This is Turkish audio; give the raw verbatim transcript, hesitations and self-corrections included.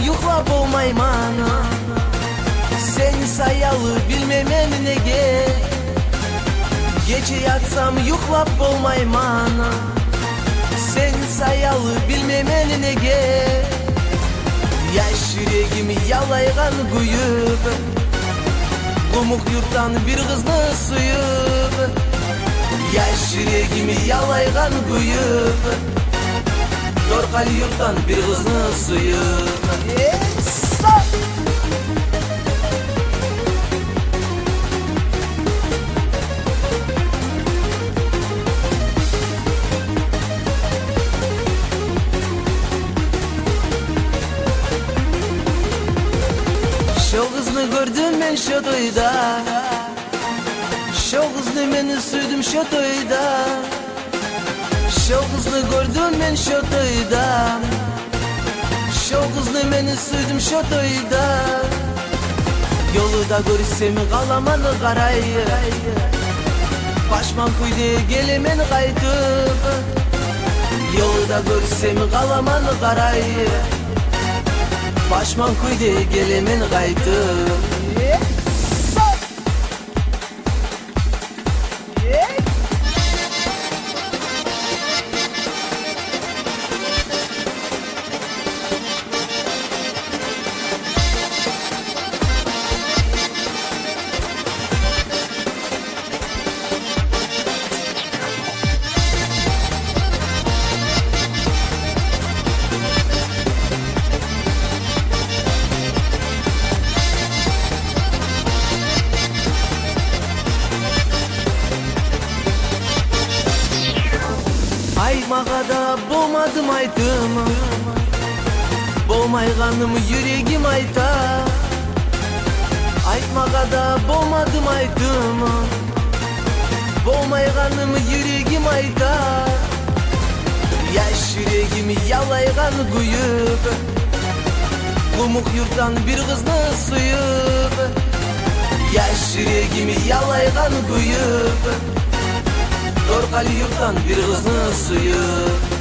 yuklap olmayman. Seni sayalı bilmem nege. Gece yatsam yuklap olmayman. Seni sayalı bilmem nege. Yaş yüreğimi yalaygan kuyup, Kumuk yurttan bir kızını suyup. Yaş yüreğimi yalaygan kuyup, Dorkal yurttan bir kızını suyup. Şu kızını gördüm ben şu toyda, Şu kızını ben sürdüm şu toyda, Şu kızını gördüm ben şu toyda, Şu kızını ben sürdüm şu toyda. Yolu da görürsem kalamanı karayı, Başman kuydu gelemen kaytıp. Yolu da görürsem kalamanı karayı, Başman kuydu gelemen kaytıp. Aymağa da boğmadım aytım, Boğmayganım yüreğim ayta. Aytmağa da boğmadım aytım, Boğmayganım yüreğim ayta. Yaş yüreğimi yalaygan kuyup, Kumuk yurttan bir kızını suyup. Yaş yüreğimi yalaygan kuyup, Dorkal yurttan bir kızını suyup.